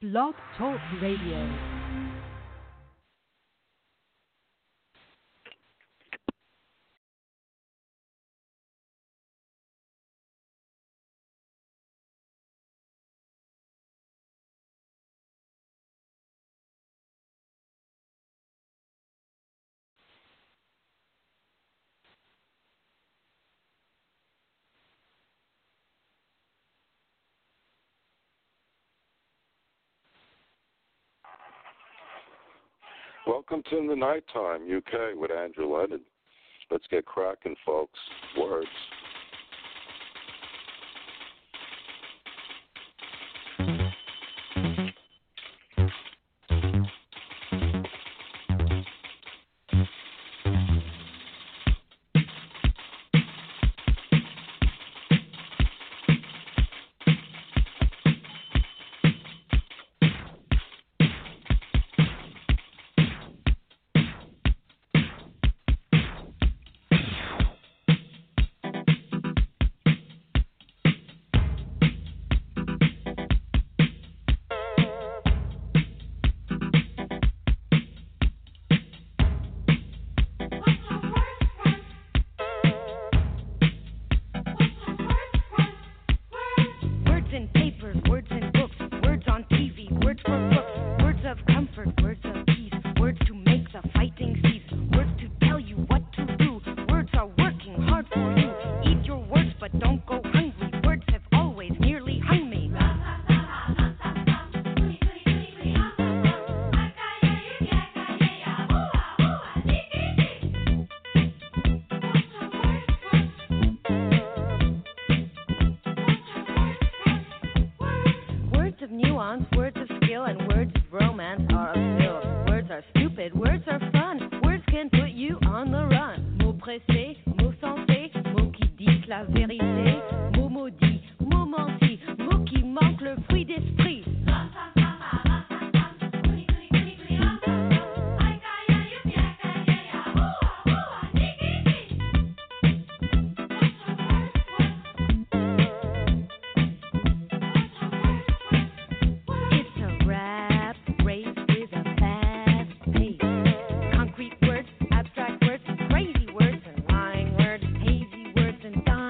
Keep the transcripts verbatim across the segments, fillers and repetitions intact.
Blog Talk Radio. Welcome to the Nighttime U K with Andrew Lennon. Let's get cracking, folks. Words.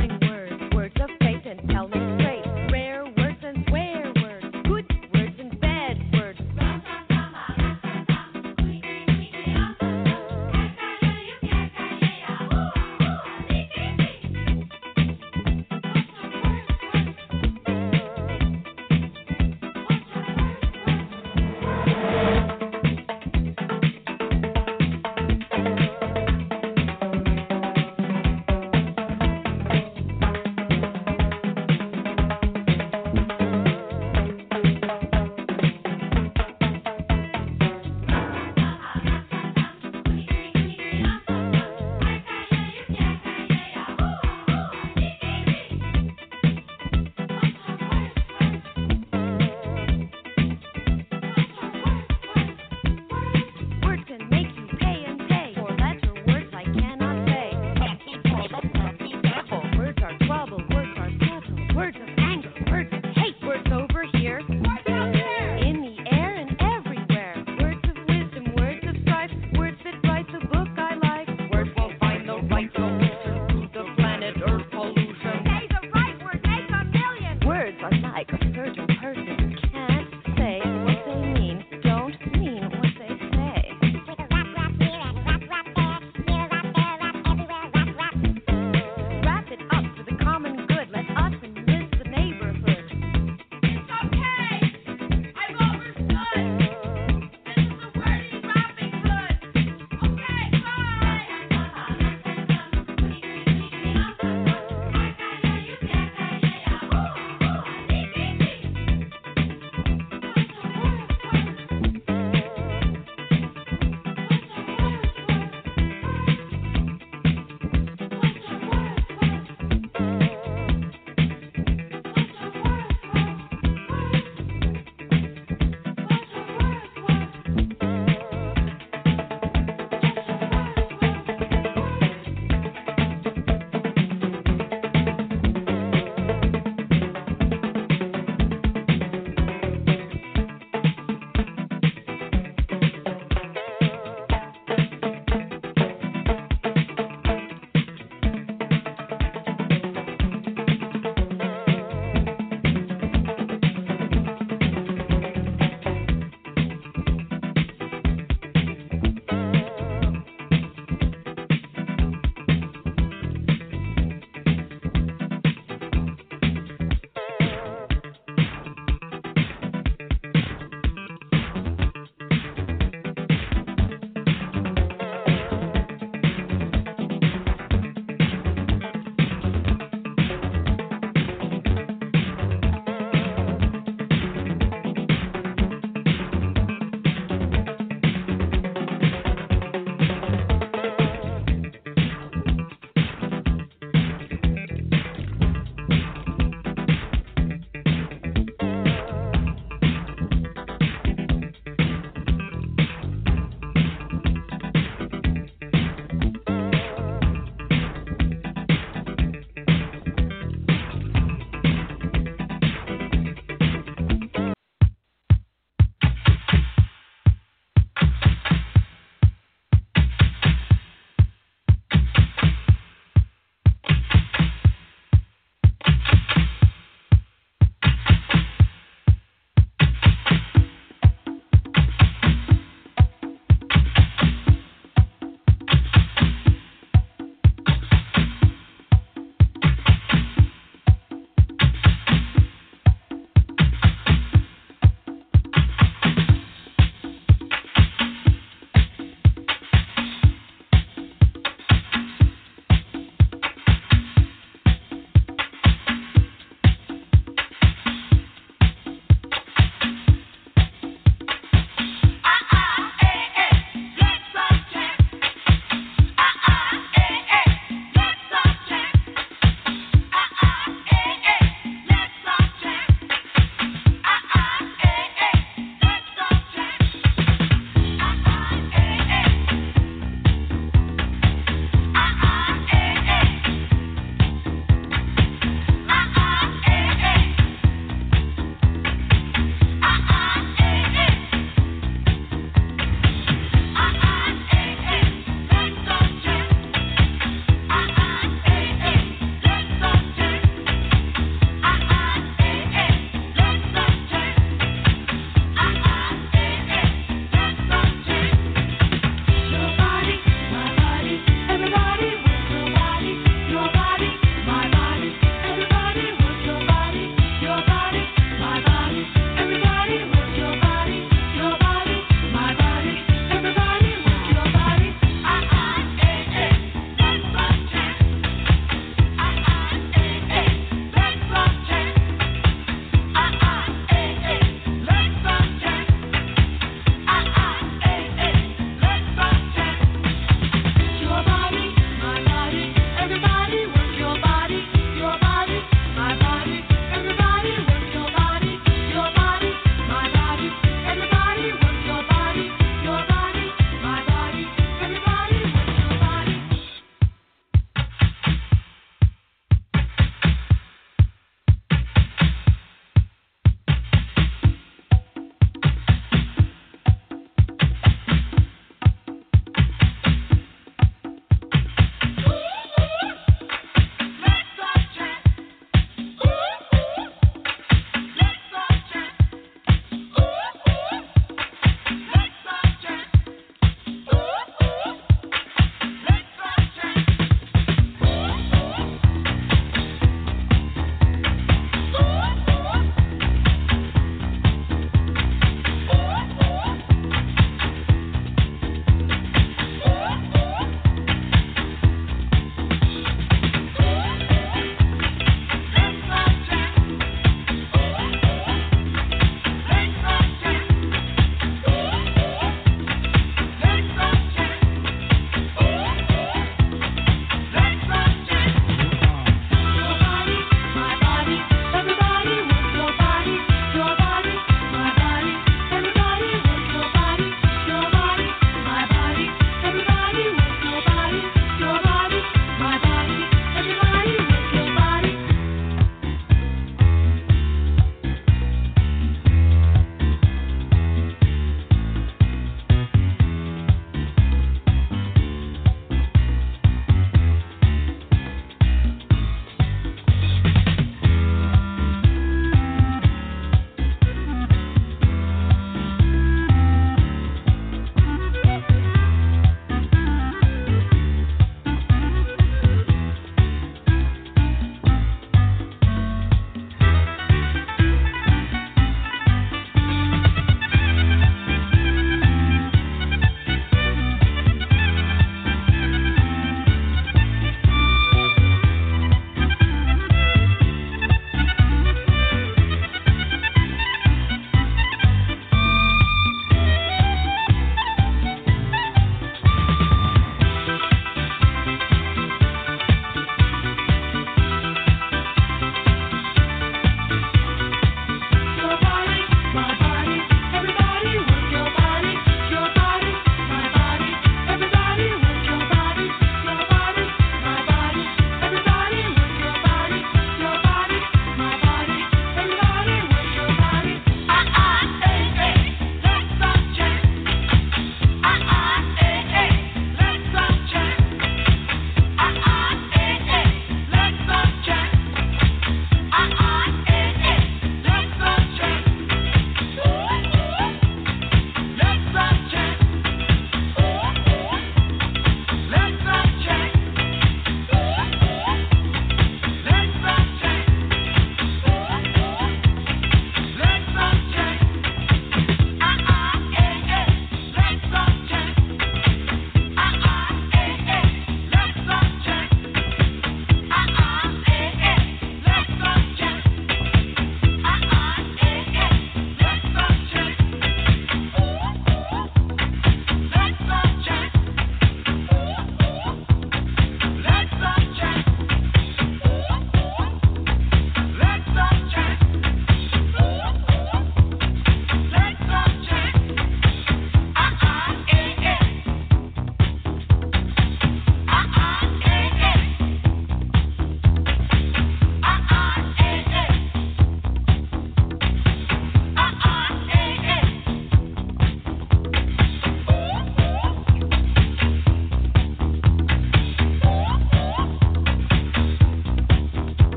Words of faith and tell them straight. Rare words and swear words, good words and bad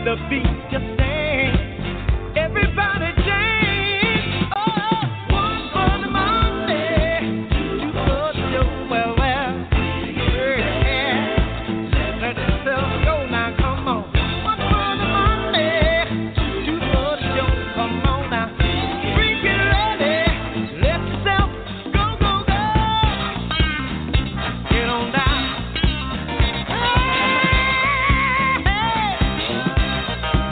the beat just dance. Everybody dance. Oh, one for the money, two for the show. Well, well, yeah. Let yourself go now, come on. One for the money, two for the show. Come on now, freak it ready. Let yourself go, go, go. Get on down. Hey, hey.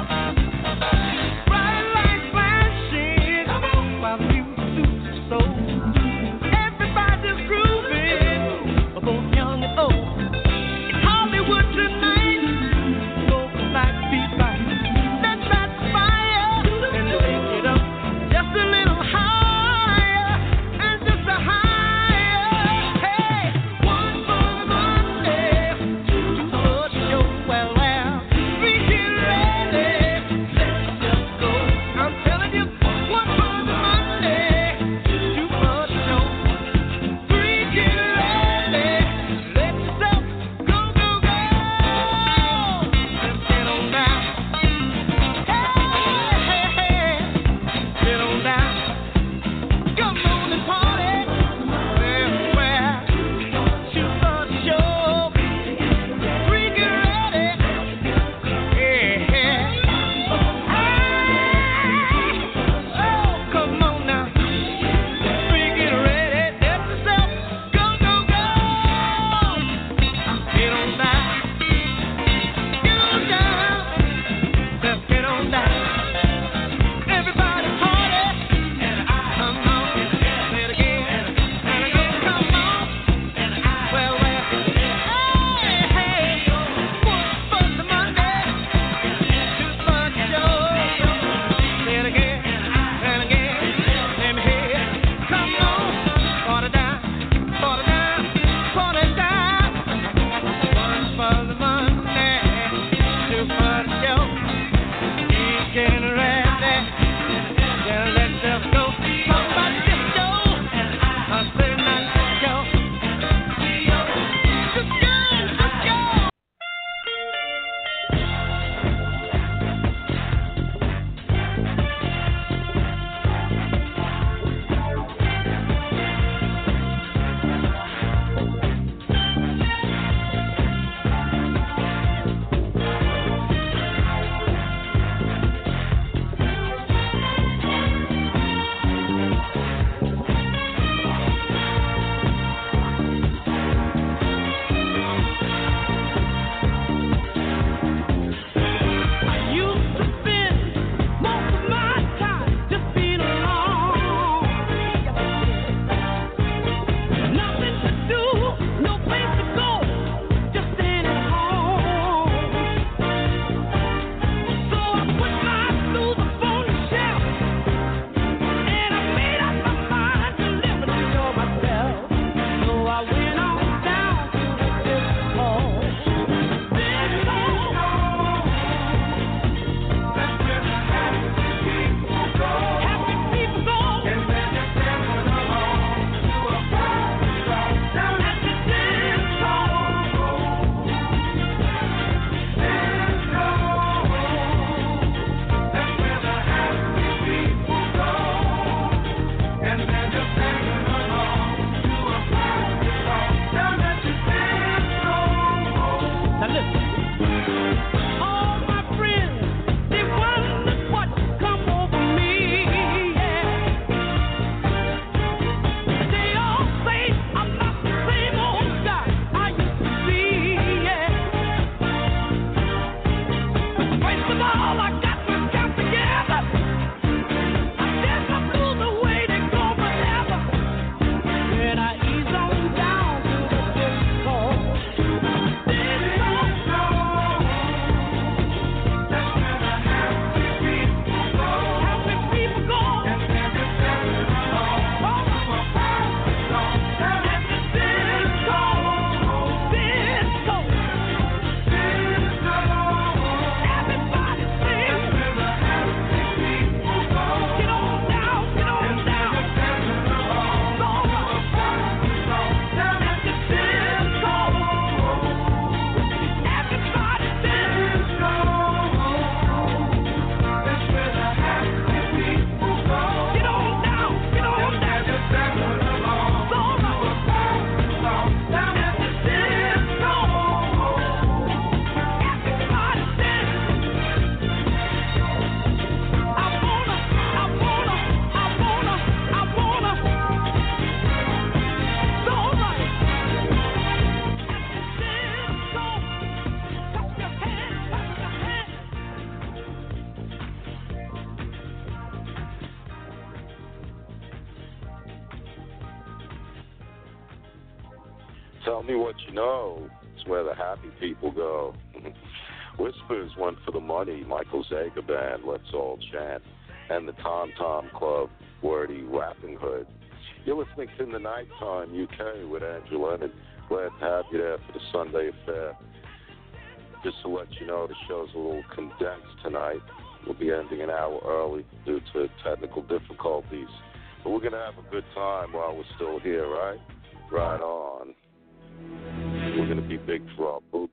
Tell me what you know. It's where the happy people go. Whispers, One for the Money, Michael Zager Band, Let's All Chant, and the Tom Tom Club, Wordy Rapping Hood. You're listening to The Nighttime U K with Andrew Leonard. Glad to have you there for the Sunday affair. Just to let you know, the show's a little condensed tonight. We'll be ending an hour early due to technical difficulties. But we're going to have a good time while we're still here, right? Right on. We're going to be big for our boots.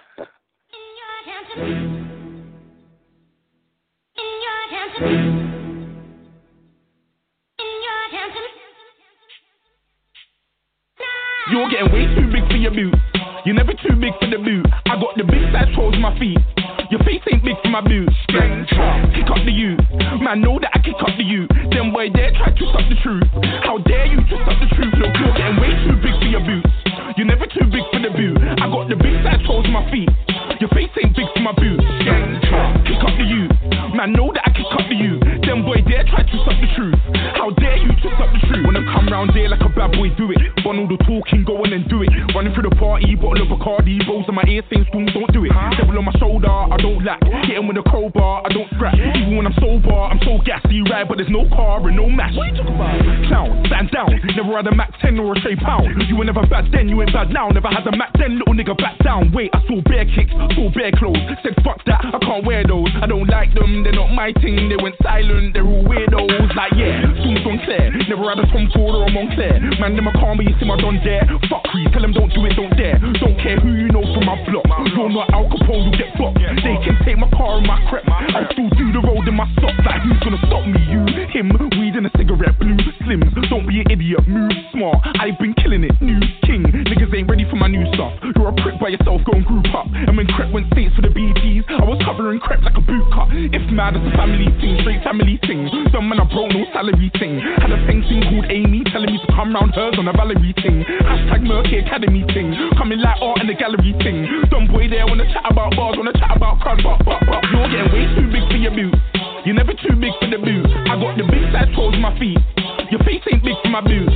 You're getting way too big for your boots. You're never too big for the boot. I got the big size toes on my feet. Your face ain't big for my boots. Kick up the you. Man, know that I kick up the you. Them boy dare try to stop the truth. How dare you to stop the truth? Look, you're getting way too big for your boots. You're never too big for the boot. I got the big size toes on my feet. Your face ain't big for my boots. Kick up the you. Man, know that I kick up the you. Them boy dare try to stop the truth. How dare you to stop the truth? When I come round there like a bad boy, do it. Run all the talking, go on and do it. Running through the party, bottle of Bacardi, rolls on my ear saying spoon, don't do it. Devil on my shoulder, I don't lack. Hit him with a crowbar, I don't scrap. Even when I'm sober, I'm so gassy, right? But there's no car and no match. What you talking about? Clown, stand down. Never had a Mac ten or a Shay Pound. You were never bad then, you ain't bad now. Never had a Mac ten, little nigga back down. Wait, I saw bare kicks, saw bare clothes. Said fuck that, I can't wear those. I don't like them, they're not my thing. They went silent, they're all weirdos. Like yeah, soon on Claire. Never had a Tom Ford or a Montclair. Man, them a call me, you see my don dare. Fuck you, tell them don't do it, don't dare. Don't care who you know from my block. You're not Al Capone, you get fucked. They can take my car and my crap. I still do the road in my socks. Like who's gonna stop me? You, him, weed and a cigarette, blue slim. Don't be an idiot, move smart. I've been killing it, new king. Niggas ain't ready for my new stuff. You're a prick by yourself, go and group up. And when Crep went states for the B Ps, I was covering Crep like a boot cut. If mad, it's a family thing, straight family thing. Some man I broke, no salary thing. Had a thing thing called Amy, telling me to come round hers on a Valerie thing. Hashtag Murky Academy thing. Coming like art in the gallery thing. Some boy there wanna chat about bars, wanna chat about crowd, but, but, but. You're getting way too big for your boot. You're never too big for the boot. I got the big size toes on my feet. Your face ain't big for my boots.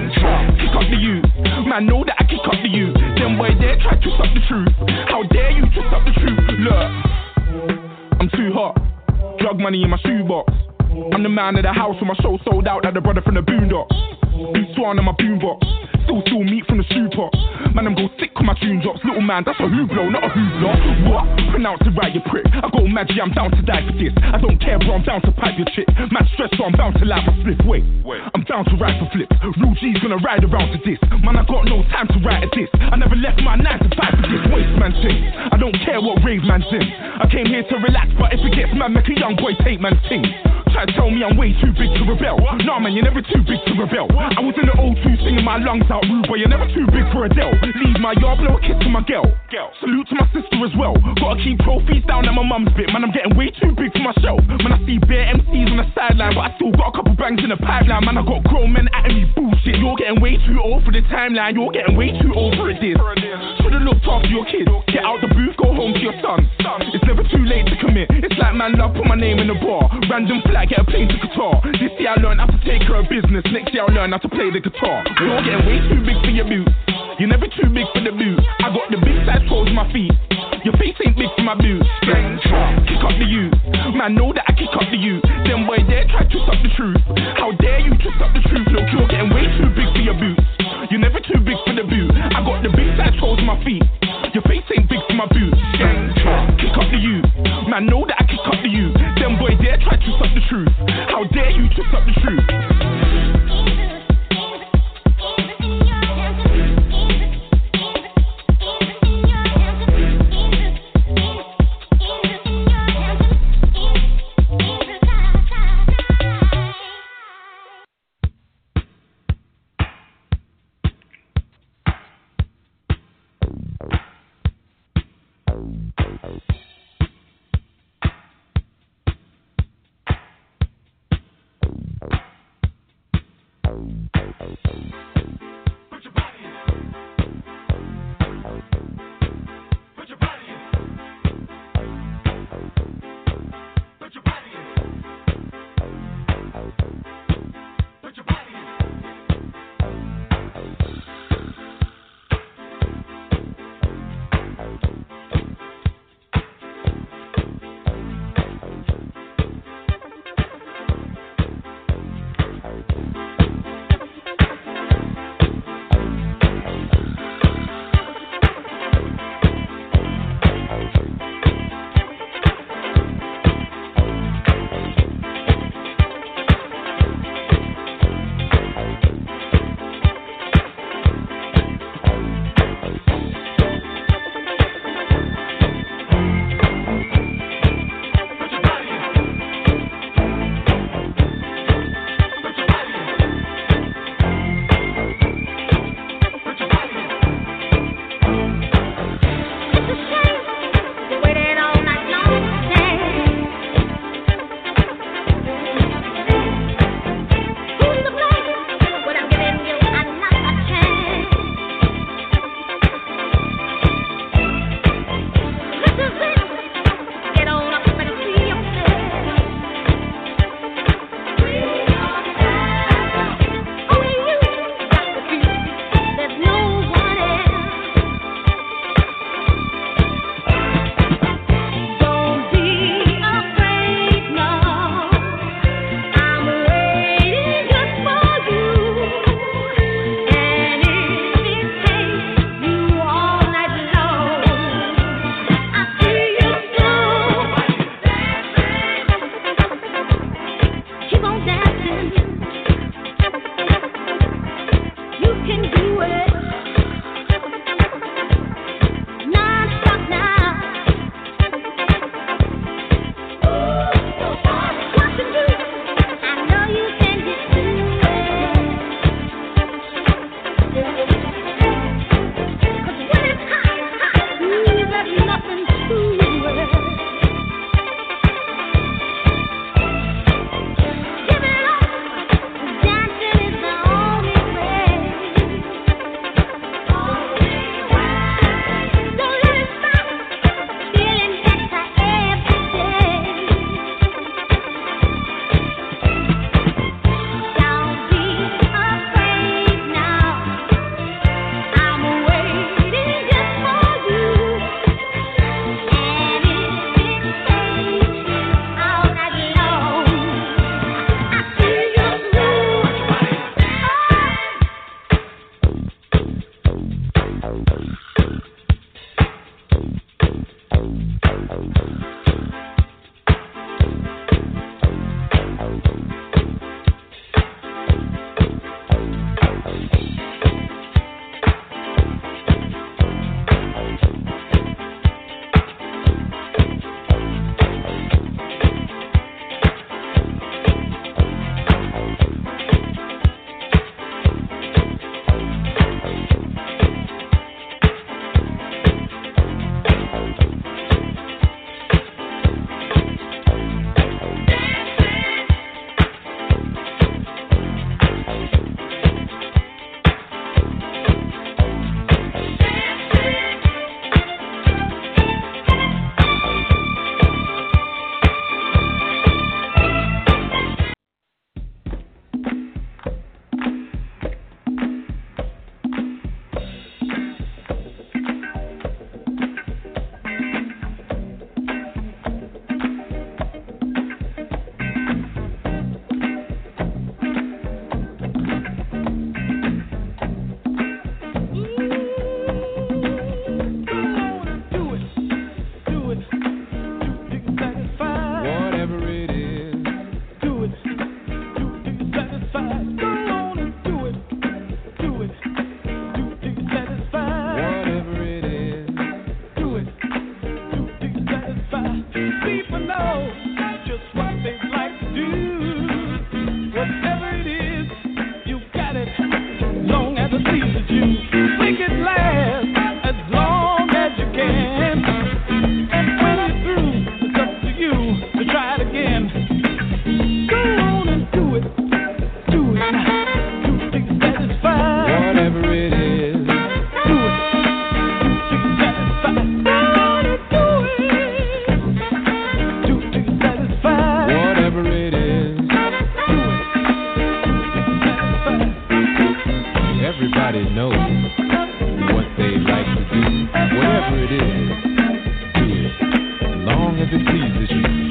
Kick up the you. Man, know that I kick up the you. Them boy there try to stop the truth. How dare you to stop the truth? Look, I'm too hot. Drug money in my shoebox. I'm the man of the house when my show sold out like the brother from the Boondocks. Big Swan in my boombox. Still steal meat from the stew pot. Man, I'm go sick when my tune drops. Little man, that's a hooplo, not a hoopla. What? Pronounce it right, you prick. I go magic, I'm down to die for this. I don't care, bro, I'm down to pipe your chick. Man, stress, so I'm bound to light my split. Wait, wait, I'm down to ride for flips. Real G's gonna ride around to this. Man, I got no time to write at this. I never left my nine to five for this waste man thing. I don't care what rave man's in. I came here to relax, but if it gets mad, make a young boy take man's thing. Try to tell me I'm way too big to rebel. Nah, man, you're never too big to rebel. I was in the O two singing my lungs out, rude boy, you're never too big for Adele. Leave my yard, blow a kiss to my girl. Salute to my sister as well. Gotta keep trophies down at my mum's bit. Man, I'm getting way too big for myself. Man, I see bare M Cs on the sideline, but I still got a couple bangs in the pipeline. Man, I got grown men at me bullshit. You're getting way too old for the timeline. You're getting way too old for it this. Should've looked after your kids. Get out the booth, go home to your son. It's never too late to commit. It's like man love, put my name in the bar. Random flag, get a plane to Qatar. This year I learned how to take care of business. Next year I'll learn how to play the guitar. You're getting way too big for your boots. You're never too big for the boot. I got the big size toes on my feet. Your face ain't big for my boots. Kick up the you. Man, know that I kick up the you. Them boy dare try to stop the truth. How dare you to stop the truth? Look, you're getting way too big for your boots. You're never too big for the boot. I got the big size toes on my feet. Your face ain't big for my boots. Kick up the you. Man, know that I kick up the you. Them boy dare try to stop the truth. How dare you to stop the truth?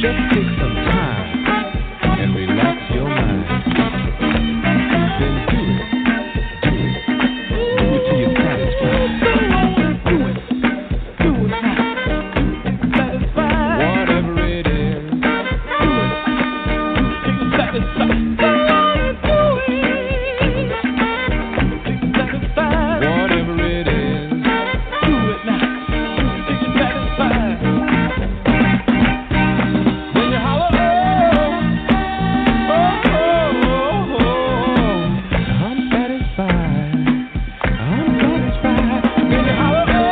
Just take some time and relax your mind. Then do it, do it, do it till you're satisfied. Do it, do it now, satisfied. Whatever it is, do it, till you're satisfied. Whatever it is, do it now, till you're satisfied. When you holler, oh, oh, oh, oh, I'm satisfied, I'm satisfied. When you holler, oh,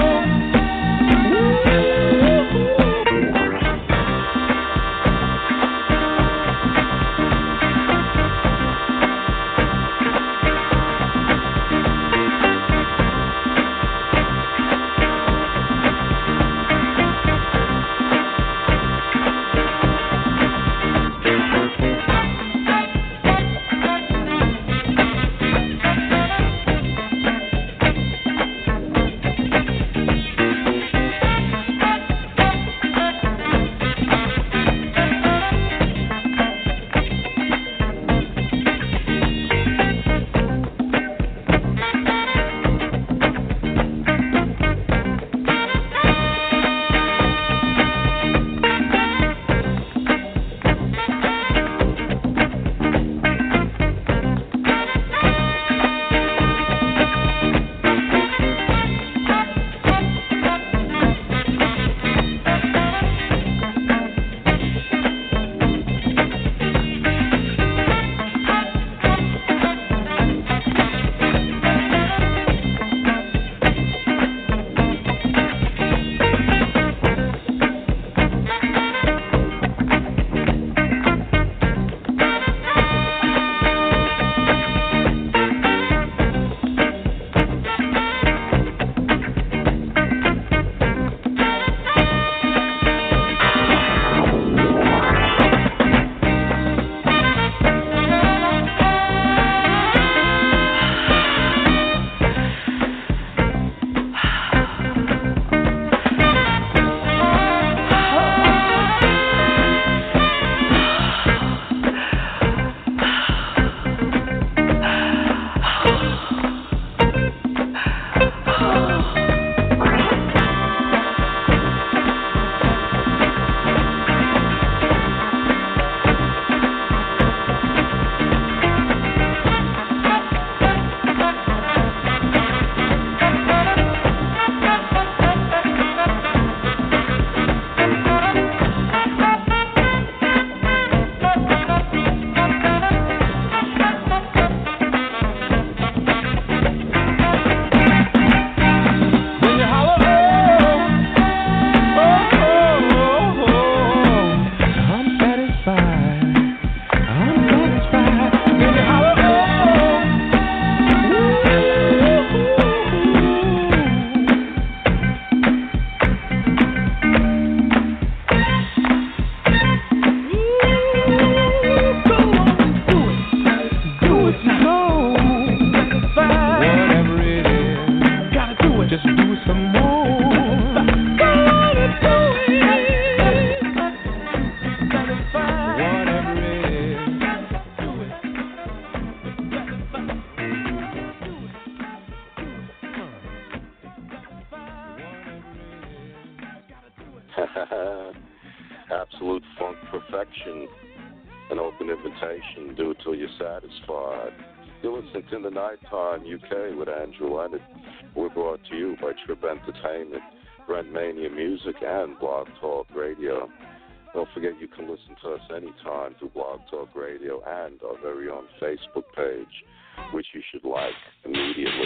Absolute funk perfection. An open invitation. Do it till you're satisfied. You're listening to The Nighttime U K with Andrew Leonard. We're brought to you by Trip Entertainment, Brent Mania Music, and Blog Talk Radio. Don't forget you can listen to us anytime through Blog Talk Radio and our very own Facebook page, which you should like immediately.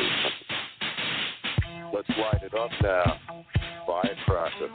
Let's light it up now. Firecracker.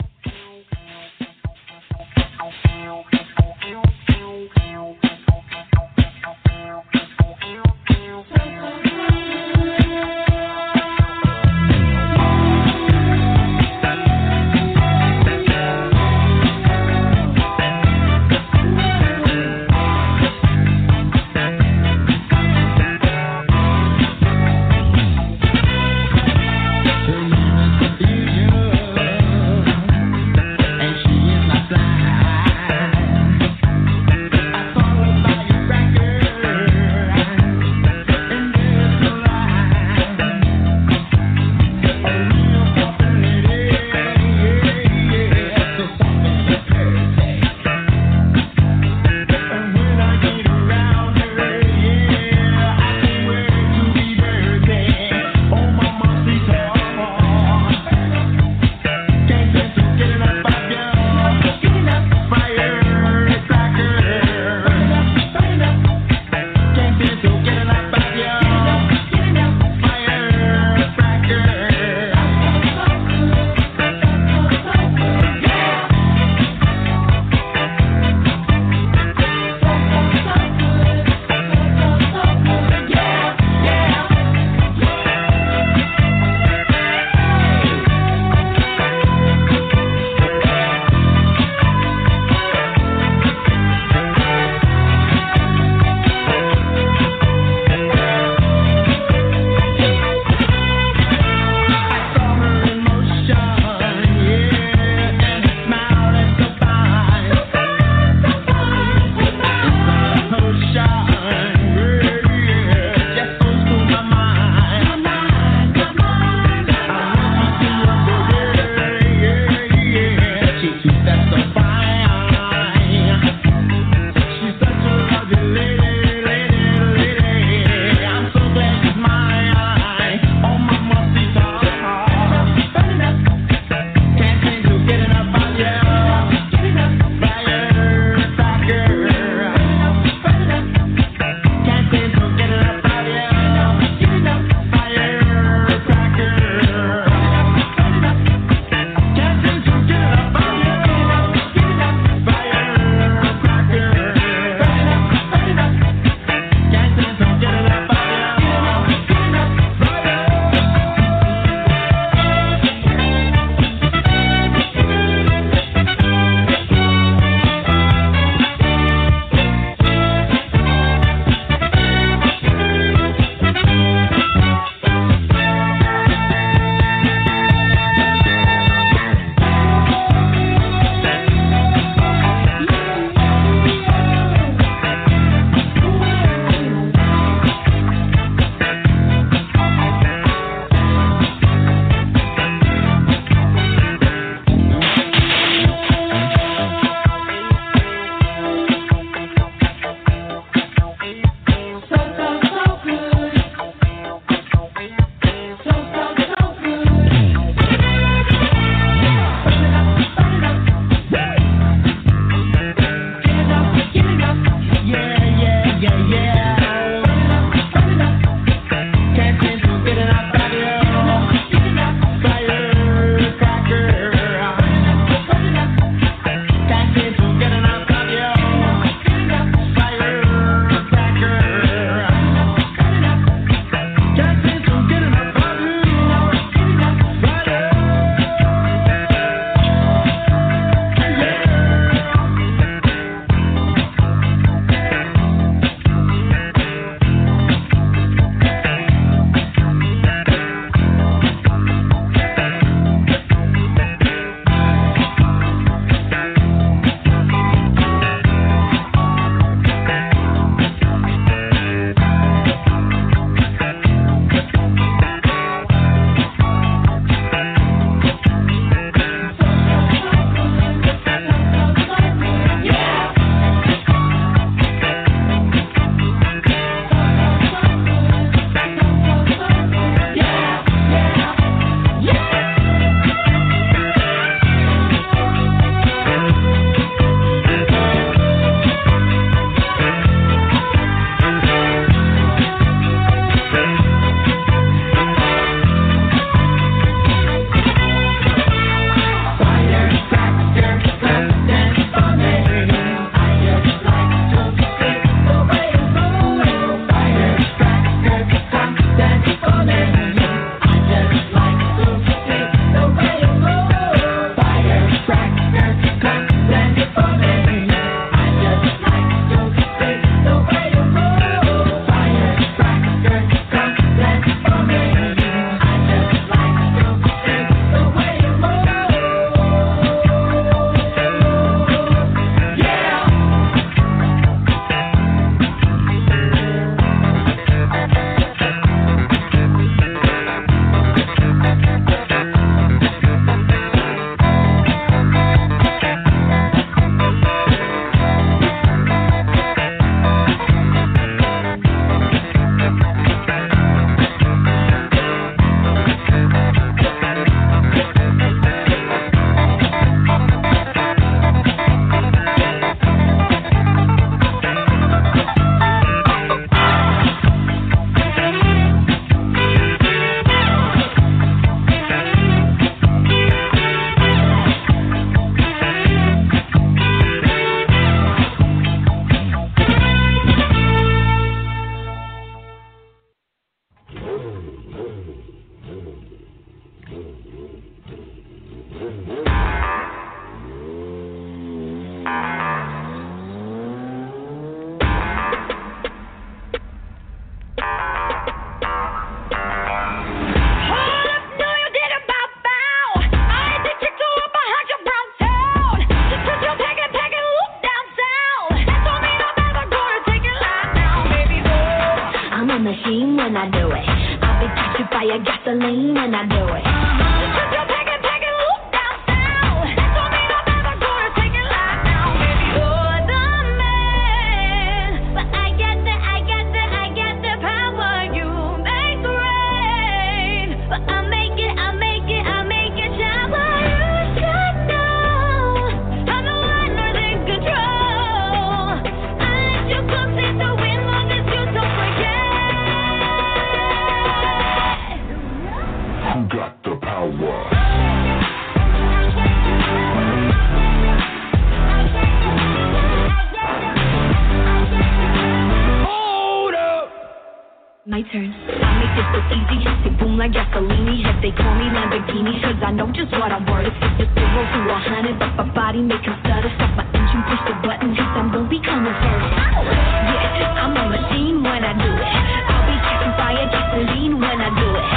machine when I do it. I'll be catching fire, gasoline when I do it. My turn. I make this look easy, it boom like gasolini. If they call me Lamborghini, cause I know just what I'm worth. It's zero to a hundred, but my body make him stutter. Stop my engine, push the button, cause I'm gonna be coming first. Yeah, I'm a machine when I do it. I'll be catching fire, gasoline when I do it.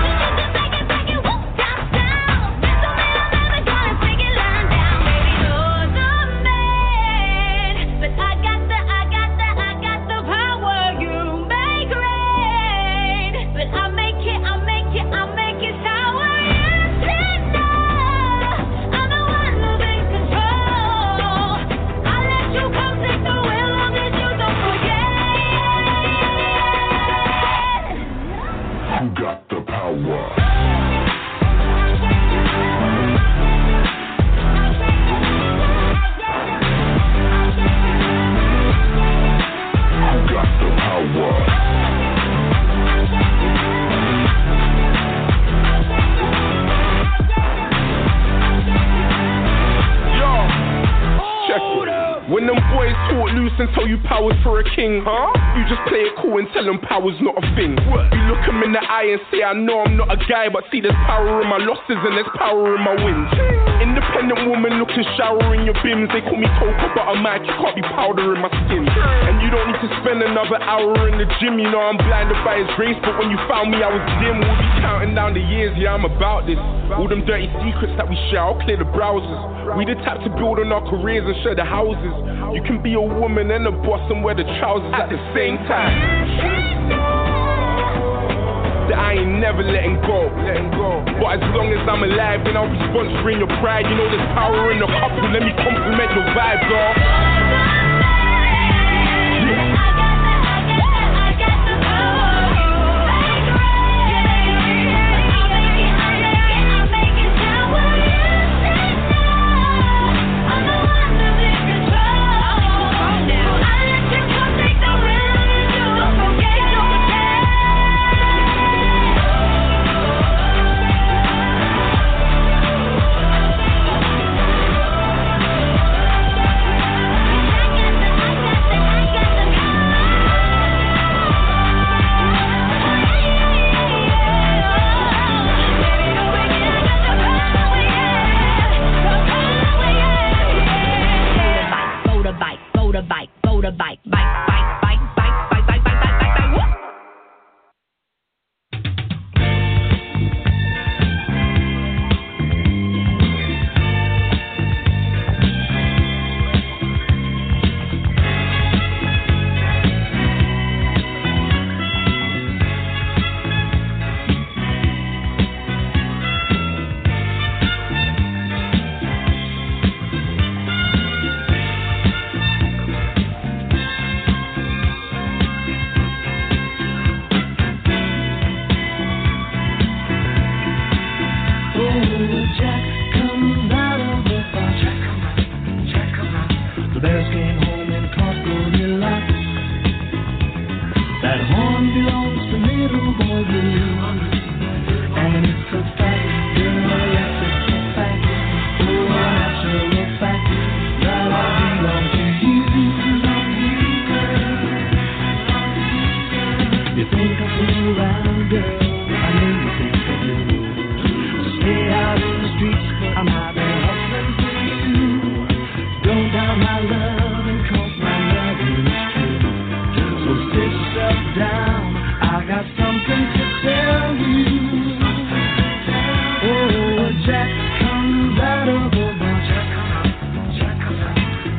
When them boys talk loose and tell you power's for a king, huh? You just play it cool and tell them power's not a thing. You look them in the eye and say, I know I'm not a guy, but see there's power in my losses and there's power in my wins. Independent woman looking shower in your bims. They call me Coca, but I'm mad, you can't be powder in my skin. And you don't need to spend another hour in the gym. You know I'm blinded by his grace, but when you found me I was dim. We'll be counting down the years, yeah I'm about this. All them dirty secrets that we share, I'll clear the browsers. We the type to build on our careers and share the houses. You can be a woman and a boss and wear the trousers at the same time. That I ain't never letting go, letting go. But as long as I'm alive, then I'll be sponsoring your pride. You know there's power in the couple, let me compliment your vibe, girl.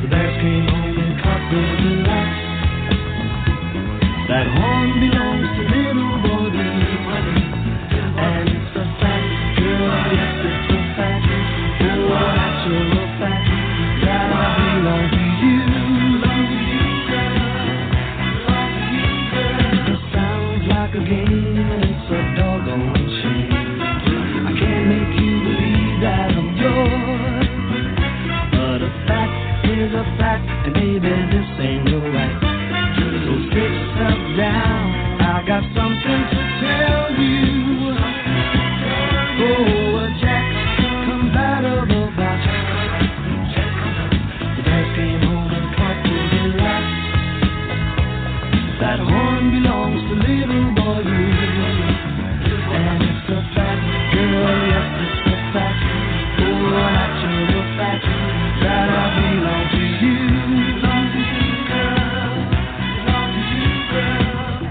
That horn belongs to baby, this ain't no right. So sit yourself down, I got something to tell you. Oh, Jack comes out of the box. The dad came home and parked in the lot. That horn belongs to little boy Blue. And it's a fact, girl, yes, it's a fact. Oh, natural fact that I belong to you. Belong to you, girl. Belong to you, girl.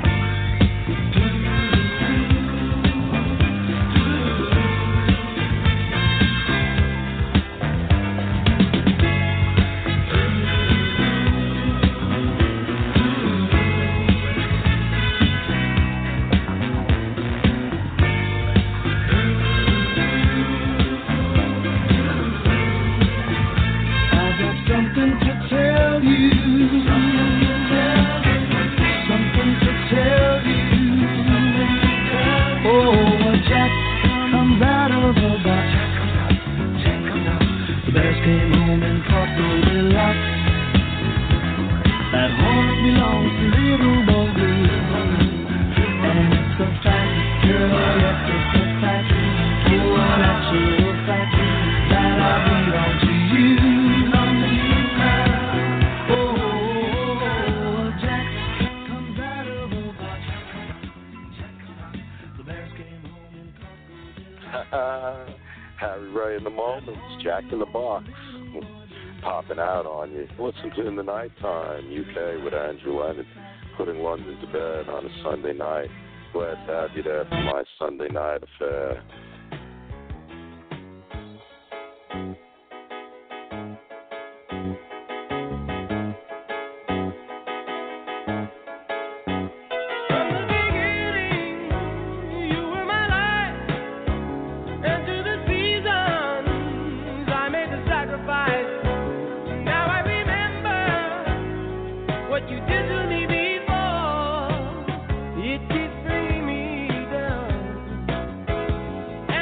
Something to tell you. Something to tell you. Oh, a Jack comes out of the box. The bears came home and caught the lock. That horn belongs to little boy Blue. And it's a fact, girl, yes, it's a fact. Oh, a natural fact that I belong to you. Harry Ray in the Moments, Jack in the Box, popping out on you. Listen to In the Nighttime, U K with Andrew Leonard, putting London to bed on a Sunday night. Glad to have you there for my Sunday night affair. It keeps bringing me down.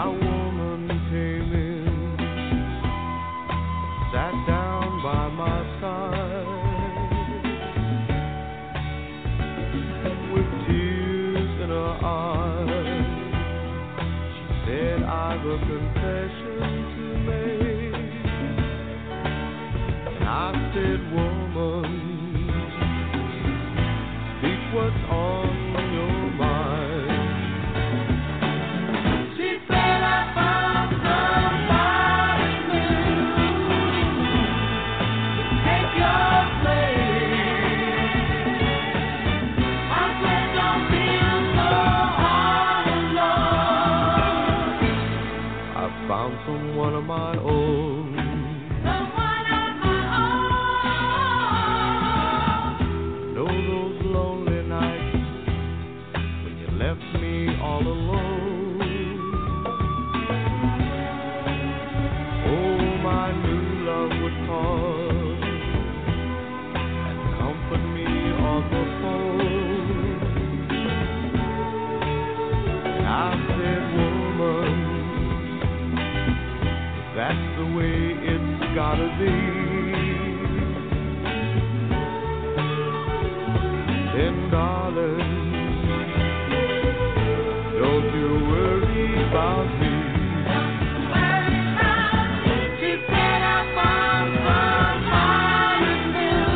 My woman came in, sat down by my side, with tears in her eyes. She said, I've a confession to make. And I said, woman, speak what's on your mind. She said, I found somebody new to take your place. I said, don't feel so all alone. I found someone of my own. Someone of my own. Know those lonely nights when you left me all alone. Oh, my new love would call and comfort me on the phone. And I said, woman, that's the way it's gotta be. Then, darling, don't you worry about me. She said, I found somebody new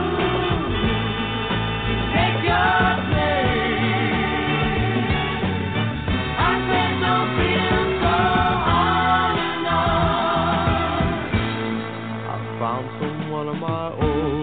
to take your place. I said, don't feel so all alone. I found someone of my own.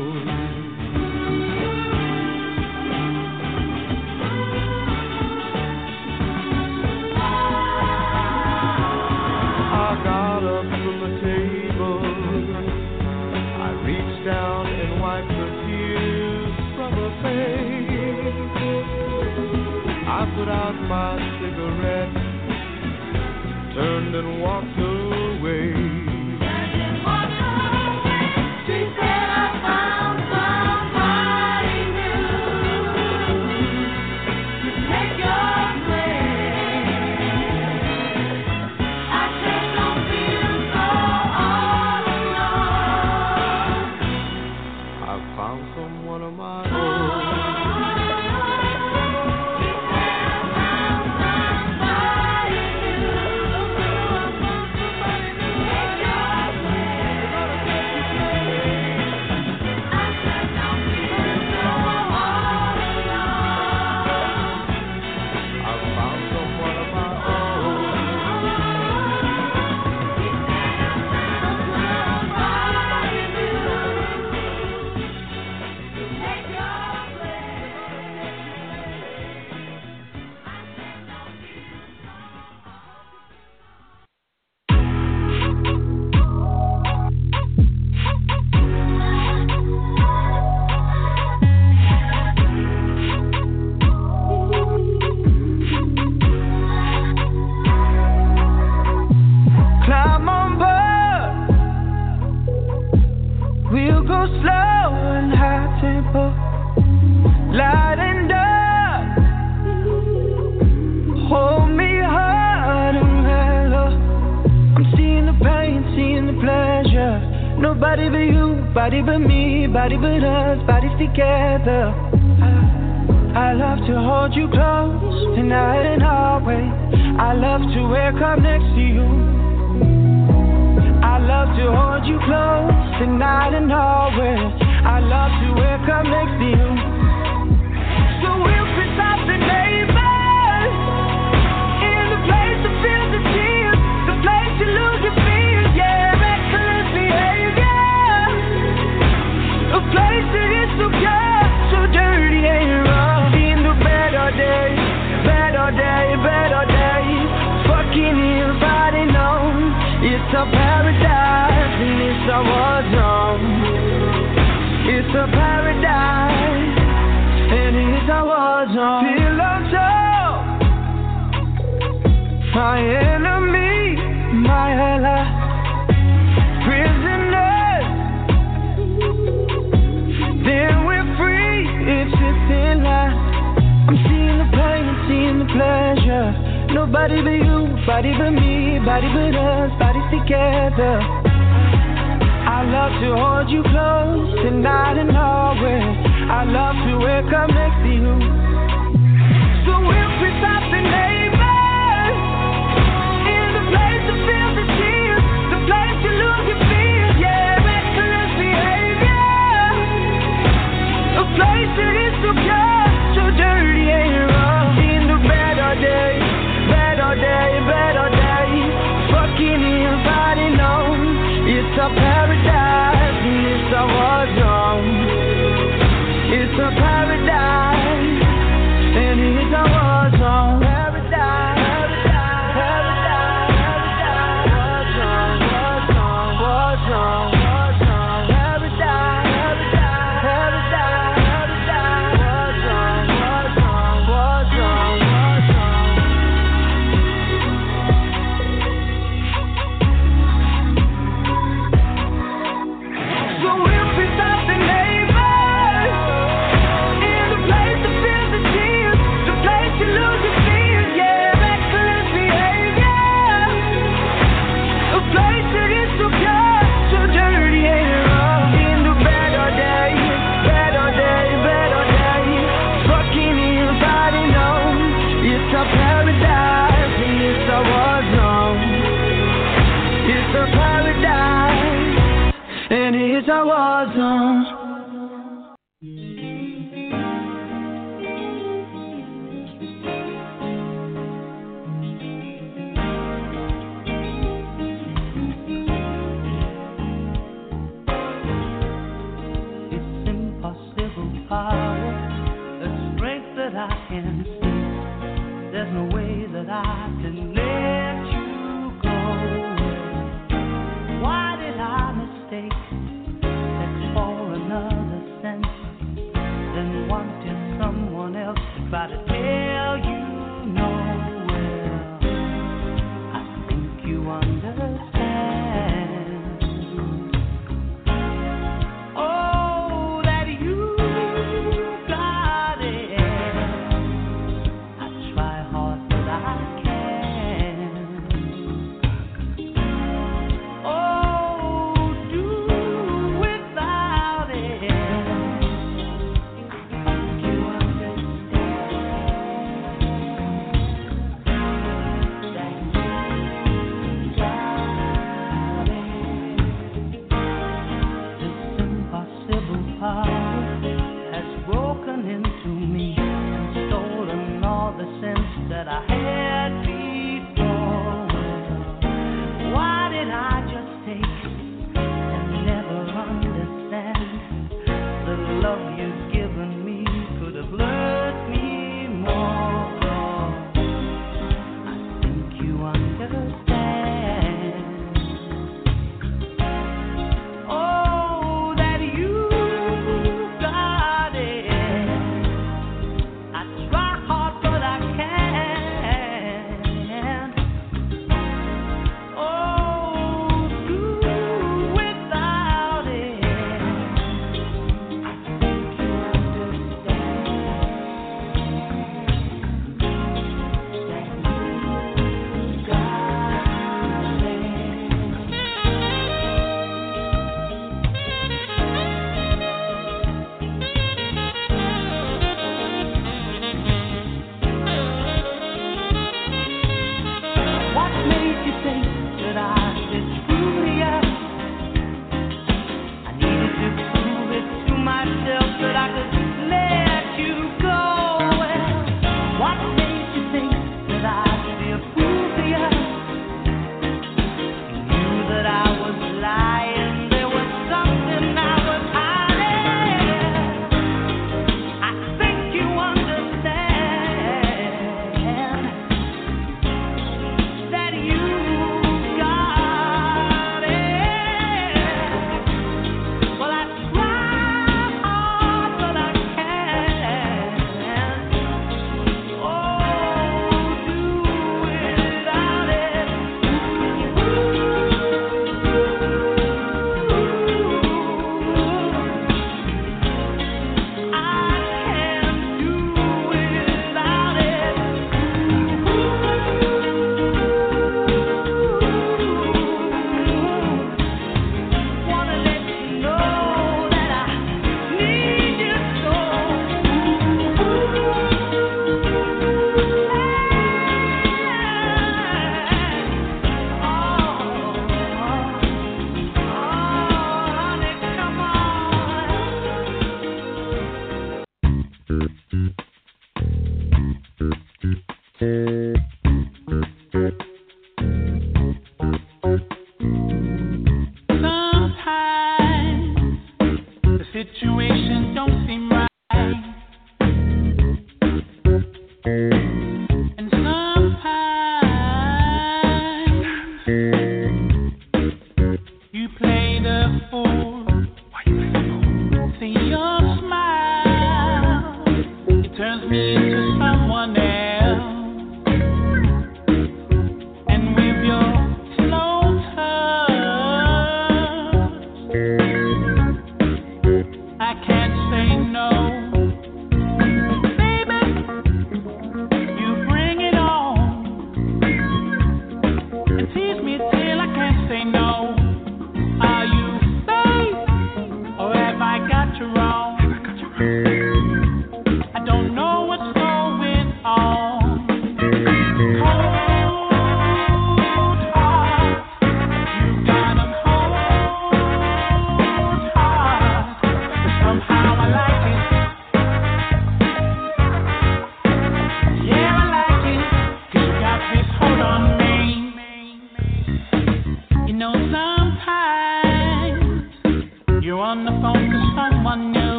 I got up from the table. I reached down and wiped the tears from her face. I put out my cigarette, turned and walked away. She said, I found somebody new to take your place. I said, don't feel so all alone. I found someone of my own. She said, I found somebody new to take your place. I said, don't feel so all alone. I found someone of my own. She said, I found somebody new to take your place. I said, don't feel so Climb on board. We'll go slow and high tempo, light and dark. Hold me hard and mellow. I'm seeing the pain, seeing the pleasure. Nobody but you, body but me, body but us, bodies together. I, I love to hold you close tonight and always. I love to wake up next to you. I love to hold you close tonight and always. I love to wake up next to you. So we'll piss off the neighbors in the place to feel the tears, the place to lose your fears, yeah, reckless behavior, a place that is so pure, so dirty and rough. In the better days, better day, better days, fucking if I didn't know. It's a paradise and it's a war zone. It's a paradise and it's a war zone. Pillow talk, my enemy, my ally, prisoners. Then we're free. It's just in line. I'm seeing the pain, seeing the pleasure. Nobody but you, body but me, body but us, bodies together. I love to hold you close tonight and always. I love to wake up next to you. So we'll be stopping neighbors in the place to feel the tears, the place to lose your fears. Yeah, excellent behavior, a place that is so pure, so dirty and rough. In the better days, better day, better day, fucking everybody knows it's a paradise, and it's a war zone. It's a paradise, and it's a war zone. Paradise, paradise, paradise, war zone, war zone, war zone, paradise, paradise, paradise, war zone, war zone, war zone, war zone. So we'll be stopping neighbors in the place to feel the tears, the place to lose your fears. Yeah, excellent behavior, a place that is so pure, so dirty and rough. In the better days, better days, better days, fucking everybody knows it's a paradise and it's a war zone. It's a paradise and it's a war zone. It's impossible power, a strength that I can see. There's no way that I can let you go. Why did I mistake sex for another sense, then wanted someone else to try to tell you no? Well, I think you understand. Oh, that you got it. I try hard, but I can't.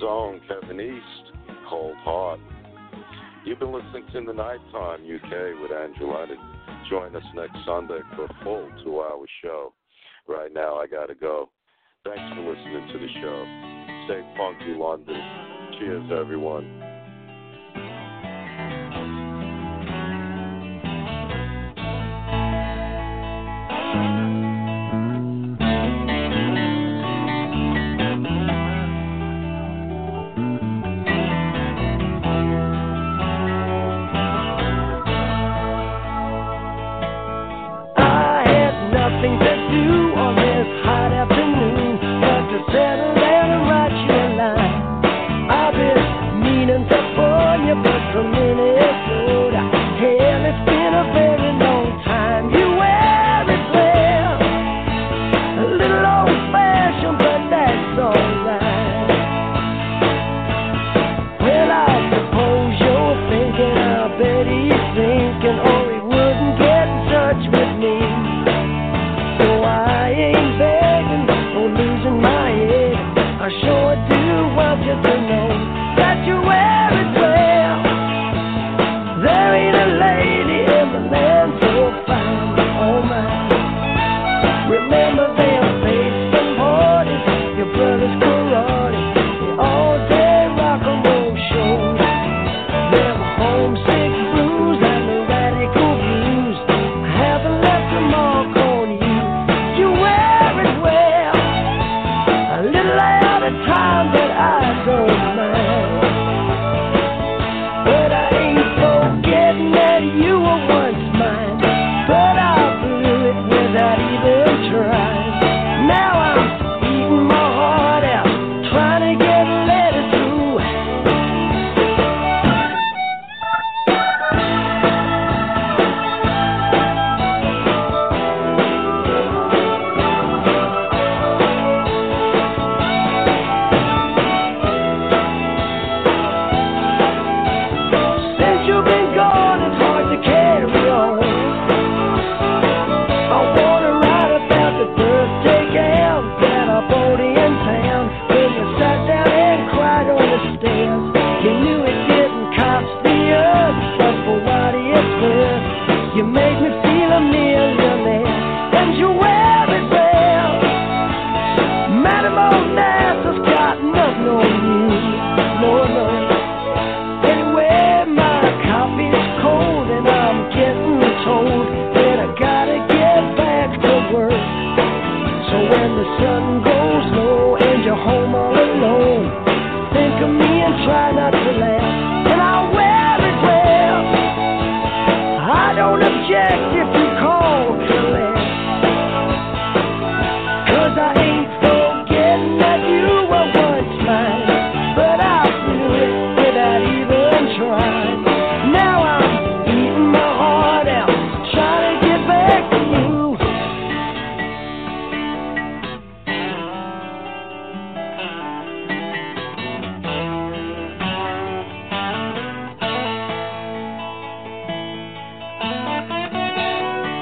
own Kevin East, Cold Heart. You've been listening to The Nighttime U K with Andrew Leonard. Join us next Sunday for a full two-hour show. Right now, I gotta go. Thanks for listening to the show. Stay funky, London. Cheers, everyone.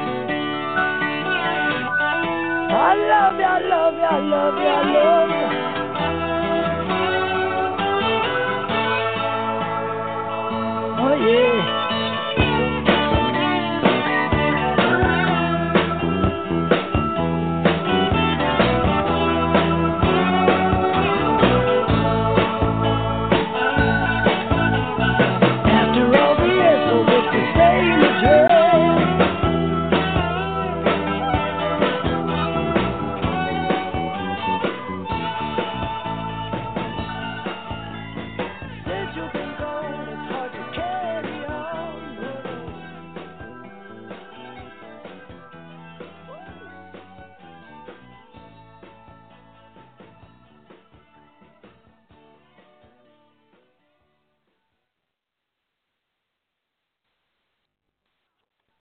I love you, I love you, I love you, I love you.